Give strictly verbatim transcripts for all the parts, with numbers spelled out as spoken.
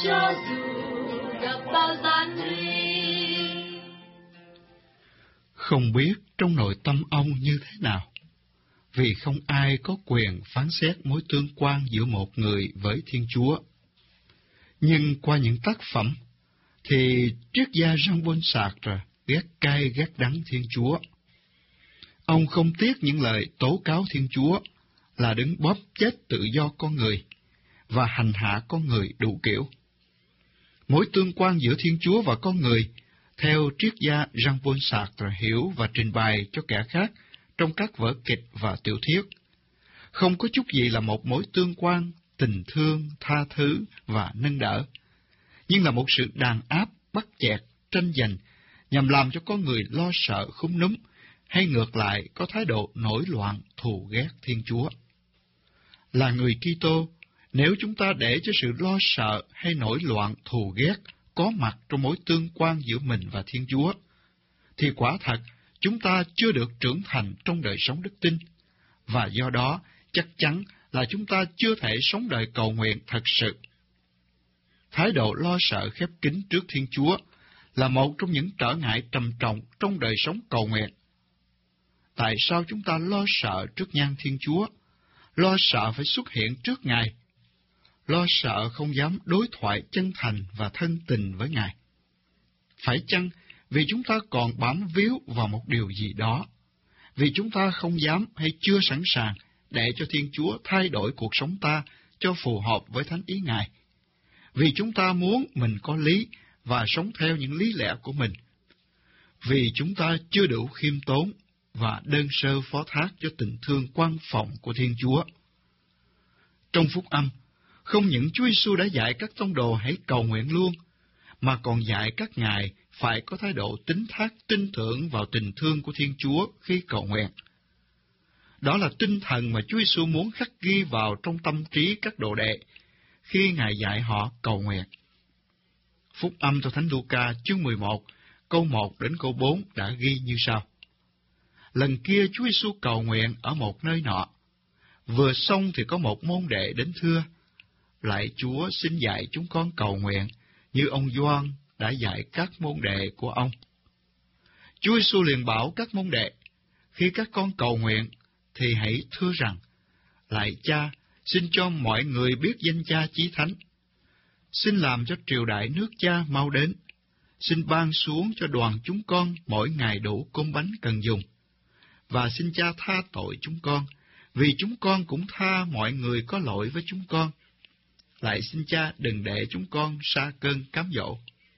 cho dù gặp bao gian nguy. Không biết trong nội tâm ông như thế nào, vì không ai có quyền phán xét mối tương quan giữa một người với Thiên Chúa. Nhưng qua những tác phẩm, thì triết gia Jean-Paul Sartre ghét cay ghét đắng Thiên Chúa. Ông không tiếc những lời tố cáo Thiên Chúa là đứng bóp chết tự do con người và hành hạ con người đủ kiểu. Mối tương quan giữa Thiên Chúa và con người, theo triết gia Jean-Paul Sartre hiểu và trình bày cho kẻ khác trong các vở kịch và tiểu thuyết, không có chút gì là một mối tương quan tình thương, tha thứ và nâng đỡ, nhưng là một sự đàn áp, bắt chẹt, tranh giành, nhằm làm cho con người lo sợ khúm núm, hay ngược lại có thái độ nổi loạn thù ghét Thiên Chúa. Là người Kitô, nếu chúng ta để cho sự lo sợ hay nổi loạn thù ghét có mặt trong mối tương quan giữa mình và Thiên Chúa, thì quả thật chúng ta chưa được trưởng thành trong đời sống đức tin, và do đó chắc chắn là chúng ta chưa thể sống đời cầu nguyện thật sự. Thái độ lo sợ khép kín trước Thiên Chúa là một trong những trở ngại trầm trọng trong đời sống cầu nguyện. Tại sao chúng ta lo sợ trước nhan Thiên Chúa, lo sợ phải xuất hiện trước Ngài, lo sợ không dám đối thoại chân thành và thân tình với Ngài? Phải chăng vì chúng ta còn bám víu vào một điều gì đó, vì chúng ta không dám hay chưa sẵn sàng để cho Thiên Chúa thay đổi cuộc sống ta cho phù hợp với thánh ý Ngài, vì chúng ta muốn mình có lý và sống theo những lý lẽ của mình, vì chúng ta chưa đủ khiêm tốn và đơn sơ phó thác cho tình thương quan phòng của Thiên Chúa? Trong phúc âm, không những Chúa Giêsu đã dạy các tông đồ hãy cầu nguyện luôn, mà còn dạy các ngài phải có thái độ tín thác tin tưởng vào tình thương của Thiên Chúa khi cầu nguyện. Đó là tinh thần mà Chúa Giêsu muốn khắc ghi vào trong tâm trí các đồ đệ khi Ngài dạy họ cầu nguyện. Phúc âm theo Thánh Luca chương mười một, câu một đến câu bốn đã ghi như sau. Lần kia Chúa Giêsu cầu nguyện ở một nơi nọ. Vừa xong thì có một môn đệ đến thưa: Lạy Chúa, xin dạy chúng con cầu nguyện, như ông Gioan đã dạy các môn đệ của ông. Chúa Giêsu liền bảo các môn đệ: Khi các con cầu nguyện, thì hãy thưa rằng: Lạy Cha, xin cho mọi người biết danh Cha chí thánh. Xin làm cho triều đại nước Cha mau đến. Xin ban xuống cho đoàn chúng con mỗi ngày đủ cơm bánh cần dùng. Và xin Cha tha tội chúng con, vì chúng con cũng tha mọi người có lỗi với chúng con. Lại xin Cha đừng để chúng con sa cơn cám dỗ.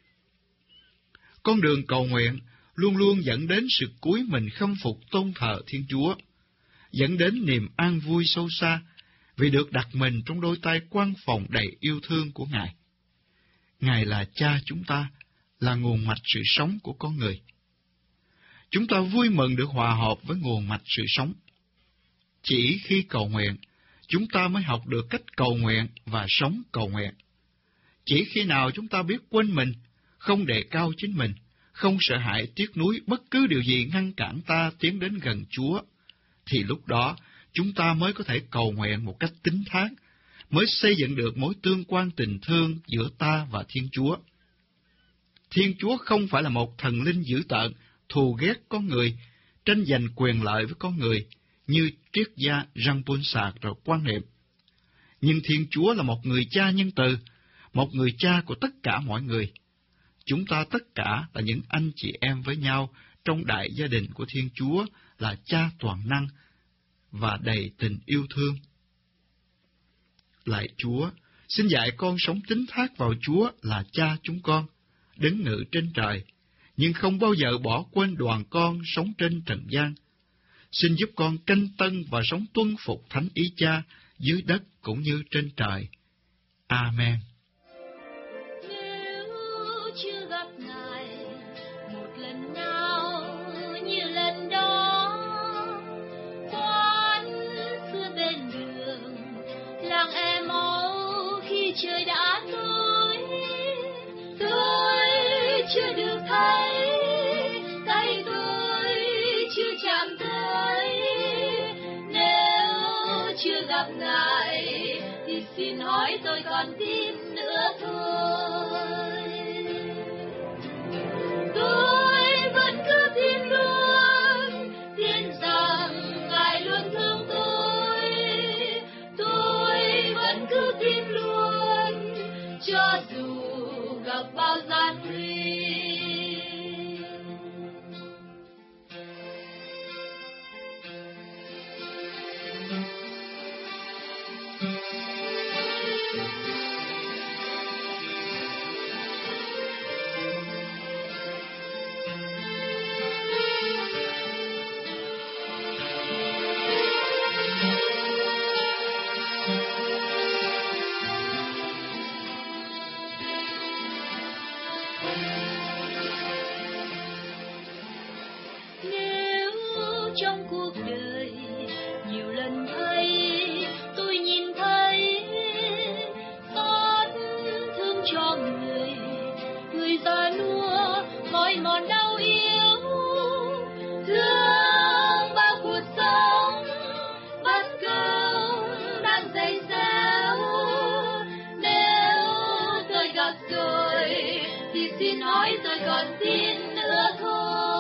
Con đường cầu nguyện luôn luôn dẫn đến sự cúi mình khâm phục tôn thờ Thiên Chúa, dẫn đến niềm an vui sâu xa vì được đặt mình trong đôi tay quan phòng đầy yêu thương của Ngài. Ngài là Cha chúng ta, là nguồn mạch sự sống của con người. Chúng ta vui mừng được hòa hợp với nguồn mạch sự sống. Chỉ khi cầu nguyện, chúng ta mới học được cách cầu nguyện và sống cầu nguyện. Chỉ khi nào chúng ta biết quên mình, không đề cao chính mình, không sợ hãi tiếc nuối bất cứ điều gì ngăn cản ta tiến đến gần Chúa, thì lúc đó chúng ta mới có thể cầu nguyện một cách tín thác, mới xây dựng được mối tương quan tình thương giữa ta và Thiên Chúa. Thiên Chúa không phải là một thần linh dữ tợn, thù ghét con người, tranh giành quyền lợi với con người, như triết gia Jean-Paul Sartre quan niệm. Nhưng Thiên Chúa là một người cha nhân từ, một người cha của tất cả mọi người. Chúng ta tất cả là những anh chị em với nhau trong đại gia đình của Thiên Chúa, là Cha toàn năng và đầy tình yêu thương. Lạy Chúa, xin dạy con sống tín thác vào Chúa là Cha chúng con, đứng ngự trên trời, nhưng không bao giờ bỏ quên đoàn con sống trên trần gian. Xin giúp con canh tân và sống tuân phục thánh ý Cha dưới đất cũng như trên trời. Amen. Nếu chưa gặp Ngài một lần nào như lần đó, quán xưa bên đường làng em máu khi trời đã tối, tôi chưa được thấy, tay tôi chưa chạm tới. Nếu chưa gặp Ngài thì xin hỏi tôi còn tin nữa thôi. Tôi vẫn cứ tin luôn, tin rằng Ngài luôn thương tôi. Tôi vẫn cứ tin luôn, cho dù gặp bao gian nguy. Nếu trong cuộc đời nhiều lần thấy tôi nhìn thấy xót thương cho người, người già nua mỏi mòn đau yếu, thương bao cuộc sống bất công đang dày xéo. Nếu tôi gặp rồi thì xin hỏi tôi còn tin nữa thôi.